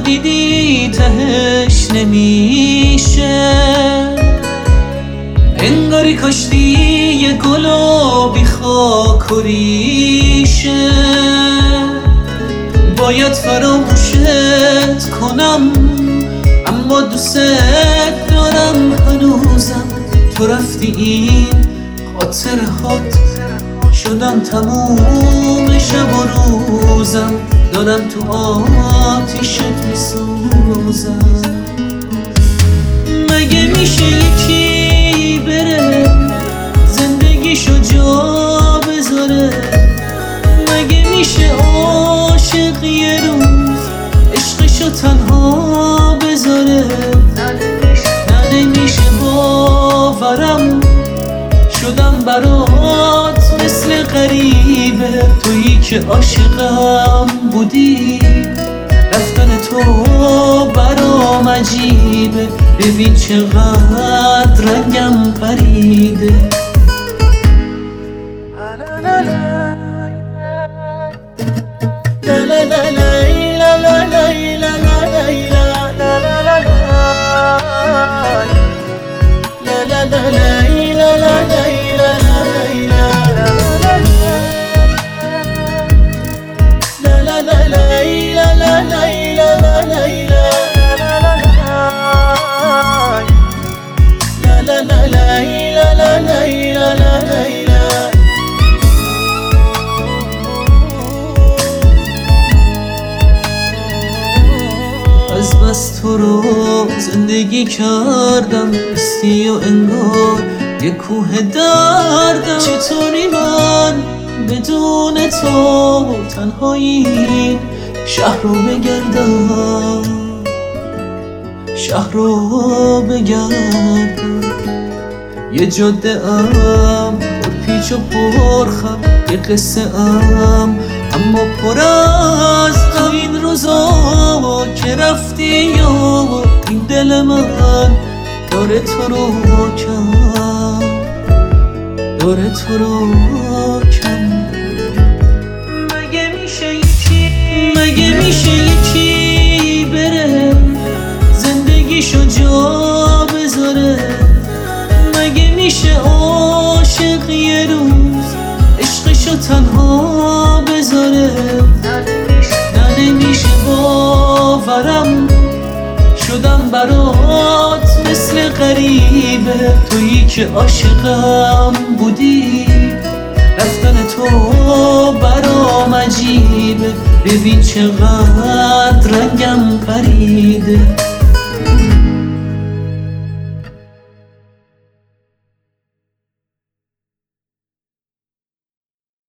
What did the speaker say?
دیدی تهش نمیشه، انگاری کاشتی یه گل و بی خاک و ریشه. باید فراموشت کنم اما دوست دارم هنوزم. تو رفتی این خاطرهات شدم تموم شب و روزم، دارم تو آتیشت میسوزم. مگه میشه یکی بره زندگیشو جا بذاره؟ مگه میشه عاشق یه روز عشقشو تنها بذاره؟ نه نمیشه باورم شدم برات مثل غریبه. تویی که عاشقم بودی رفتن تو برام عجیبه. ببین چقدر رنگم پریده. از بس تو رو زندگی کردم بستی و انگار یه کوه دردم. چطوری من بدون تو تنهایی این شهر رو بگردم، شهر رو بگردم. یه جاده ام پر پیچ و پرخم، یه قصه ام اما پر از غم. این روزا که رفتی و این دل من داره تو رو کم، داره تو رو کم. مگه میشه یکی بره زندگیشو جا بذاره؟ مگه میشه عاشق یه روز عشقشو تنها بذاره؟ نه نمیشه باورم شدم برات مثل غریبه. تویی که عاشقم بودی رفتن تو برام عجیبه. ببین چقدر رنگم پریده.